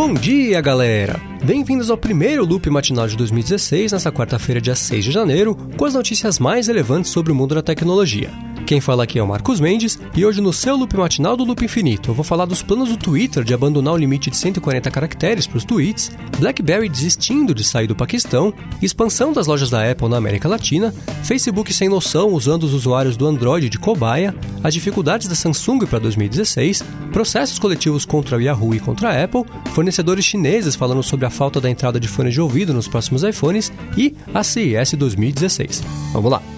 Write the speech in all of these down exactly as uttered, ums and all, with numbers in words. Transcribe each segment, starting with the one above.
Bom dia, galera! Bem-vindos ao primeiro Loop Matinal de dois mil e dezesseis, nessa quarta-feira, dia seis de janeiro, com as notícias mais relevantes sobre o mundo da tecnologia. Quem fala aqui é o Marcos Mendes, e hoje no seu Loop Matinal do Loop Infinito eu vou falar dos planos do Twitter de abandonar o limite de cento e quarenta caracteres para os tweets, BlackBerry desistindo de sair do Paquistão, expansão das lojas da Apple na América Latina, Facebook sem noção usando os usuários do Android de cobaia, as dificuldades da Samsung para dois mil e dezesseis, processos coletivos contra o Yahoo e contra a Apple, fornecedores chineses falando sobre a falta da entrada de fones de ouvido nos próximos iPhones e a C E S dois mil e dezesseis. Vamos lá!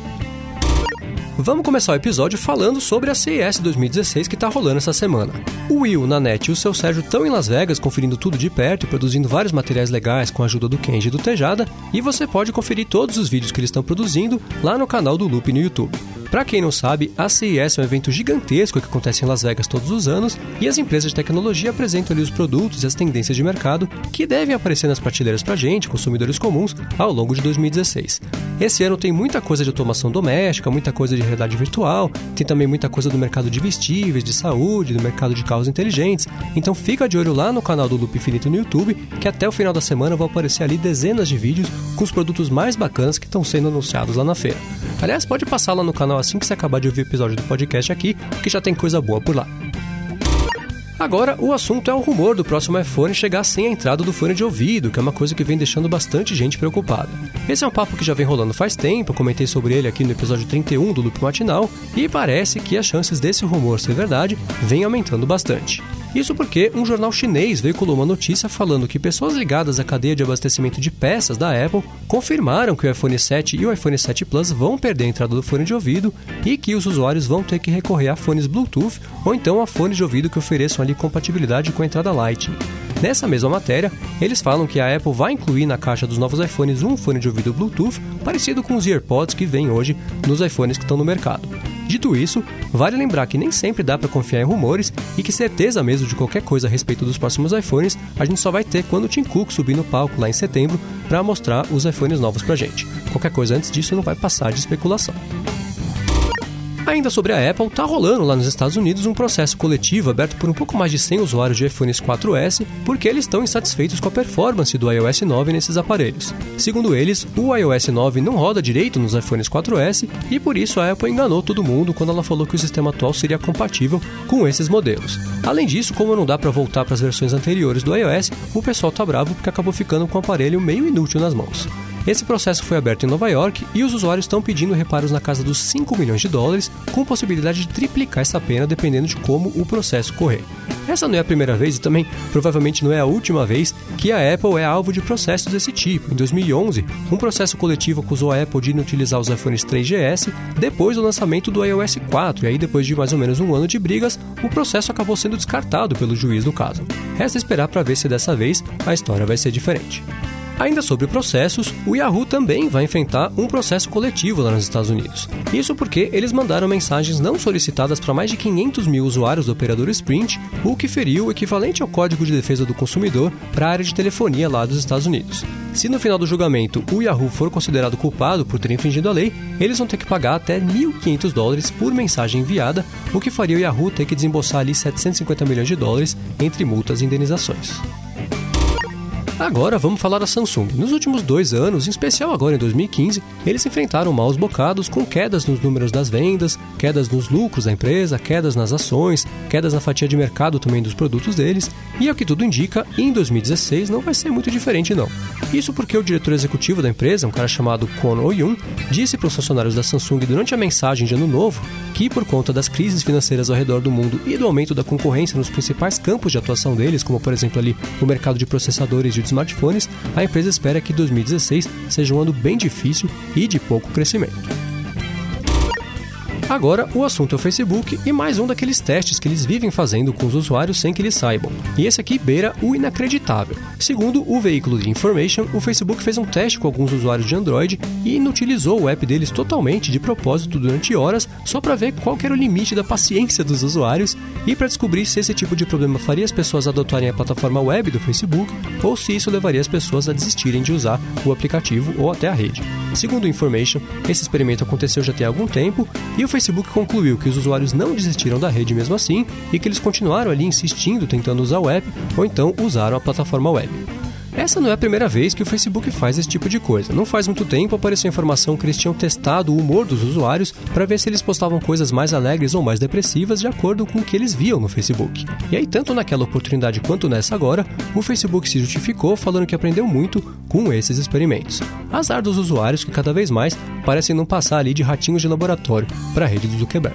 Vamos começar o episódio falando sobre a C E S dois mil e dezesseis que está rolando essa semana. O Will, Nanete e o seu Sérgio estão em Las Vegas conferindo tudo de perto e produzindo vários materiais legais com a ajuda do Kenji e do Tejada, e você pode conferir todos os vídeos que eles estão produzindo lá no canal do Loop no YouTube. Pra quem não sabe, a C E S é um evento gigantesco que acontece em Las Vegas todos os anos e as empresas de tecnologia apresentam ali os produtos e as tendências de mercado que devem aparecer nas prateleiras pra gente, consumidores comuns, ao longo de dois mil e dezesseis. Esse ano tem muita coisa de automação doméstica, muita coisa de realidade virtual, tem também muita coisa do mercado de vestíveis, de saúde, do mercado de carros inteligentes, então fica de olho lá no canal do Loop Infinito no YouTube, que até o final da semana vão aparecer ali dezenas de vídeos com os produtos mais bacanas que estão sendo anunciados lá na feira. Aliás, pode passar lá no canal assim que você acabar de ouvir o episódio do podcast aqui, que já tem coisa boa por lá. Agora, o assunto é o rumor do próximo iPhone chegar sem a entrada do fone de ouvido, que é uma coisa que vem deixando bastante gente preocupada. Esse é um papo que já vem rolando faz tempo, eu comentei sobre ele aqui no episódio trinta e um do Loop Matinal, e parece que as chances desse rumor ser verdade vêm aumentando bastante. Isso porque um jornal chinês veiculou uma notícia falando que pessoas ligadas à cadeia de abastecimento de peças da Apple confirmaram que o iPhone sete e o iPhone sete Plus vão perder a entrada do fone de ouvido e que os usuários vão ter que recorrer a fones Bluetooth ou então a fones de ouvido que ofereçam ali compatibilidade com a entrada Lightning. Nessa mesma matéria, eles falam que a Apple vai incluir na caixa dos novos iPhones um fone de ouvido Bluetooth parecido com os AirPods que vêm hoje nos iPhones que estão no mercado. Dito isso, vale lembrar que nem sempre dá para confiar em rumores e que certeza mesmo de qualquer coisa a respeito dos próximos iPhones a gente só vai ter quando o Tim Cook subir no palco lá em setembro para mostrar os iPhones novos pra gente. Qualquer coisa antes disso não vai passar de especulação. Ainda sobre a Apple, tá rolando lá nos Estados Unidos um processo coletivo aberto por um pouco mais de cem usuários de iPhones quatro S porque eles estão insatisfeitos com a performance do iOS nove nesses aparelhos. Segundo eles, o iOS nove não roda direito nos iPhones quatro S e por isso a Apple enganou todo mundo quando ela falou que o sistema atual seria compatível com esses modelos. Além disso, como não dá para voltar para as versões anteriores do iOS, o pessoal tá bravo porque acabou ficando com o aparelho meio inútil nas mãos. Esse processo foi aberto em Nova York e os usuários estão pedindo reparos na casa dos cinco milhões de dólares, com possibilidade de triplicar essa pena dependendo de como o processo correr. Essa não é a primeira vez e também provavelmente não é a última vez que a Apple é alvo de processos desse tipo. Em dois mil e onze, um processo coletivo acusou a Apple de inutilizar os iPhones três G S depois do lançamento do iOS quatro, e aí depois de mais ou menos um ano de brigas, o processo acabou sendo descartado pelo juiz do caso. Resta esperar para ver se dessa vez a história vai ser diferente. Ainda sobre processos, o Yahoo também vai enfrentar um processo coletivo lá nos Estados Unidos. Isso porque eles mandaram mensagens não solicitadas para mais de quinhentos mil usuários do operador Sprint, o que feriu o equivalente ao Código de Defesa do Consumidor para a área de telefonia lá dos Estados Unidos. Se no final do julgamento o Yahoo for considerado culpado por ter infringido a lei, eles vão ter que pagar até mil e quinhentos dólares por mensagem enviada, o que faria o Yahoo ter que desembolsar ali setecentos e cinquenta milhões de dólares entre multas e indenizações. Agora vamos falar da Samsung. Nos últimos dois anos, em especial agora em dois mil e quinze, eles enfrentaram maus bocados com quedas nos números das vendas, quedas nos lucros da empresa, quedas nas ações, quedas na fatia de mercado também dos produtos deles, e ao que tudo indica, em dois mil e dezesseis não vai ser muito diferente não. Isso porque o diretor executivo da empresa, um cara chamado Kwon Oh-yoon, disse para os funcionários da Samsung durante a mensagem de Ano Novo que por conta das crises financeiras ao redor do mundo e do aumento da concorrência nos principais campos de atuação deles, como por exemplo ali o mercado de processadores e de smartphones, a empresa espera que dois mil e dezesseis seja um ano bem difícil e de pouco crescimento. Agora, o assunto é o Facebook e mais um daqueles testes que eles vivem fazendo com os usuários sem que eles saibam. E esse aqui beira o inacreditável. Segundo o veículo de Information, o Facebook fez um teste com alguns usuários de Android e inutilizou o app deles totalmente de propósito durante horas só para ver qual que era o limite da paciência dos usuários e para descobrir se esse tipo de problema faria as pessoas adotarem a plataforma web do Facebook ou se isso levaria as pessoas a desistirem de usar o aplicativo ou até a rede. Segundo o Information, esse experimento aconteceu já tem algum tempo e o Facebook concluiu que os usuários não desistiram da rede mesmo assim e que eles continuaram ali insistindo tentando usar o app ou então usaram a plataforma web. Essa não é a primeira vez que o Facebook faz esse tipo de coisa. Não faz muito tempo apareceu a informação que eles tinham testado o humor dos usuários para ver se eles postavam coisas mais alegres ou mais depressivas de acordo com o que eles viam no Facebook. E aí, tanto naquela oportunidade quanto nessa agora, o Facebook se justificou falando que aprendeu muito com esses experimentos. Azar dos usuários que cada vez mais parecem não passar ali de ratinhos de laboratório para a rede do Zuckerberg.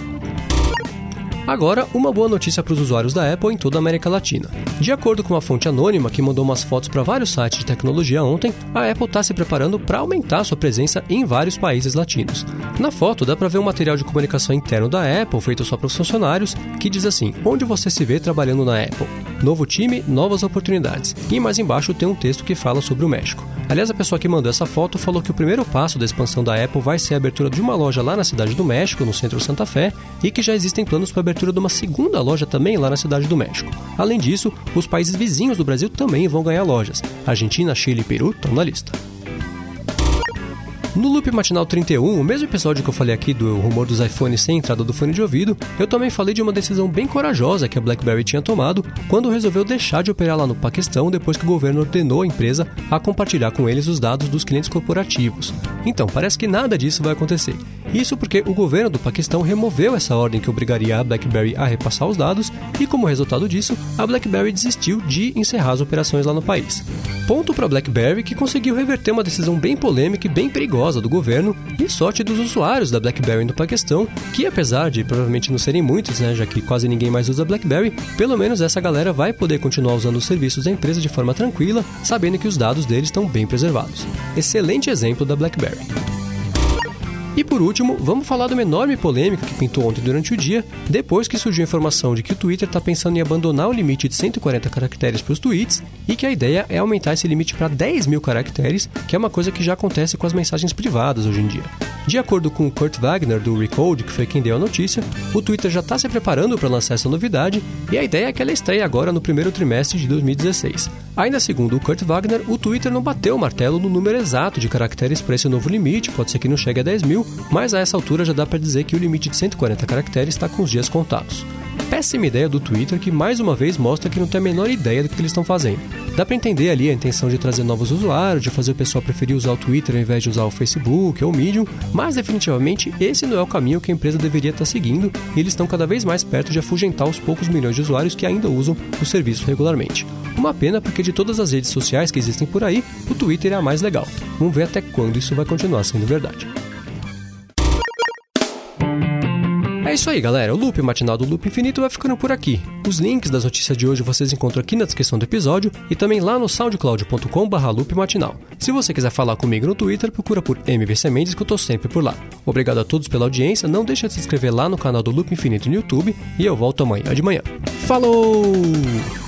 Agora, uma boa notícia para os usuários da Apple em toda a América Latina. De acordo com uma fonte anônima que mandou umas fotos para vários sites de tecnologia ontem, a Apple está se preparando para aumentar sua presença em vários países latinos. Na foto dá para ver um material de comunicação interno da Apple, feito só para os funcionários, que diz assim: onde você se vê trabalhando na Apple? Novo time, novas oportunidades. E mais embaixo tem um texto que fala sobre o México. Aliás, a pessoa que mandou essa foto falou que o primeiro passo da expansão da Apple vai ser a abertura de uma loja lá na cidade do México, no centro Santa Fé, e que já existem planos para a abertura de uma segunda loja também lá na cidade do México. Além disso, os países vizinhos do Brasil também vão ganhar lojas. Argentina, Chile e Peru estão na lista. No Loop Matinal trinta e um, o mesmo episódio que eu falei aqui do rumor dos iPhones sem entrada do fone de ouvido, eu também falei de uma decisão bem corajosa que a BlackBerry tinha tomado quando resolveu deixar de operar lá no Paquistão depois que o governo ordenou a empresa a compartilhar com eles os dados dos clientes corporativos. Então, parece que nada disso vai acontecer. Isso porque o governo do Paquistão removeu essa ordem que obrigaria a BlackBerry a repassar os dados e, como resultado disso, a BlackBerry desistiu de encerrar as operações lá no país. Ponto para a BlackBerry, que conseguiu reverter uma decisão bem polêmica e bem perigosa do governo, e sorte dos usuários da BlackBerry no Paquistão, que apesar de provavelmente não serem muitos, né, já que quase ninguém mais usa BlackBerry, pelo menos essa galera vai poder continuar usando os serviços da empresa de forma tranquila, sabendo que os dados deles estão bem preservados. Excelente exemplo da BlackBerry. E por último, vamos falar de uma enorme polêmica que pintou ontem durante o dia, depois que surgiu a informação de que o Twitter está pensando em abandonar o limite de cento e quarenta caracteres para os tweets e que a ideia é aumentar esse limite para dez mil caracteres, que é uma coisa que já acontece com as mensagens privadas hoje em dia. De acordo com o Kurt Wagner, do Recode, que foi quem deu a notícia, o Twitter já está se preparando para lançar essa novidade e a ideia é que ela estreie agora no primeiro trimestre de dois mil e dezesseis. Ainda segundo o Kurt Wagner, o Twitter não bateu o martelo no número exato de caracteres para esse novo limite, pode ser que não chegue a dez mil, mas a essa altura já dá para dizer que o limite de cento e quarenta caracteres está com os dias contados. Péssima ideia do Twitter, que mais uma vez mostra que não tem a menor ideia do que eles estão fazendo. Dá para entender ali a intenção de trazer novos usuários, de fazer o pessoal preferir usar o Twitter ao invés de usar o Facebook ou o Medium, mas definitivamente esse não é o caminho que a empresa deveria estar seguindo e eles estão cada vez mais perto de afugentar os poucos milhões de usuários que ainda usam o serviço regularmente. Uma pena porque de todas as redes sociais que existem por aí, o Twitter é a mais legal. Vamos ver até quando isso vai continuar sendo verdade. É isso aí, galera. O Loop Matinal do Loop Infinito vai ficando por aqui. Os links das notícias de hoje vocês encontram aqui na descrição do episódio e também lá no soundcloud ponto com barra loop matinal. Se você quiser falar comigo no Twitter, procura por M V C Mendes, que eu tô sempre por lá. Obrigado a todos pela audiência, não deixa de se inscrever lá no canal do Loop Infinito no YouTube e eu volto amanhã de manhã. Falou!